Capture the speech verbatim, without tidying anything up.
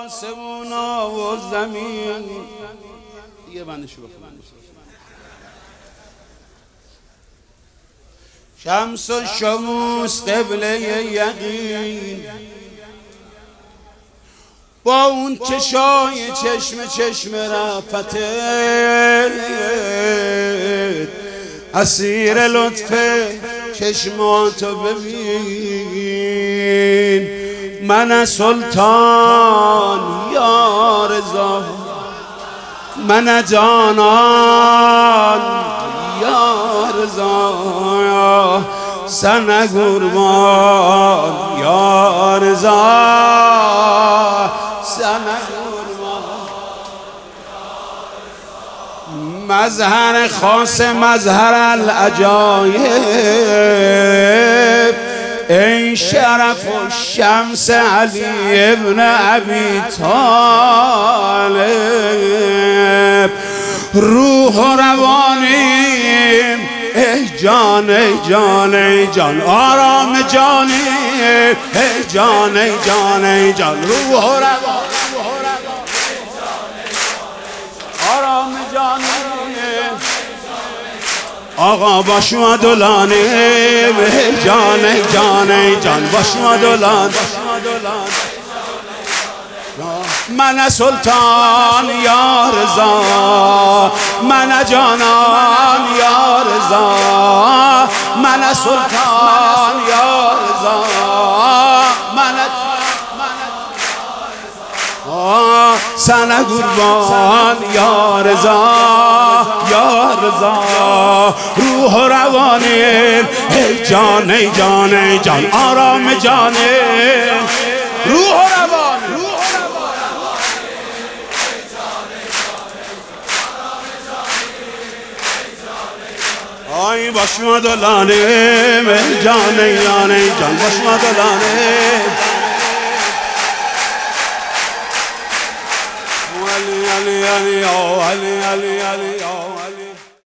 آسمونا و زمین. دیگه بندشو بخونم. شمس و شموس قبله یقین، با اون چشای چشم چشم رفتت، اسیر لطف چشماتو ببین. من سلطان یا رضا، من جانان یا رضا، سن قربان یا رضا، سن قربان. مظهر خاص مظهر العجایب، ای شرف و شمس علی ابن ابی طالب. روح و روانیم ای جان ای جان ای جان، آرام جانیم ای جان ای جان ای جان، روح و روان آرام جانیم. آقا باشو دلانیم ای جان ای جان ای جان، باشو دلان. من سلطان یا رضا، من جانان یا رضا، من سلطان یا رضا، من سن قربان یا رضا یا رضا. روح و روانیم ای جان ای جان ای جان، آرام جانیم. روح و روان آی باشم دلانیم ای جان ای جان ای جان، باشم دلانیم. علی علی علی علی علی علی علی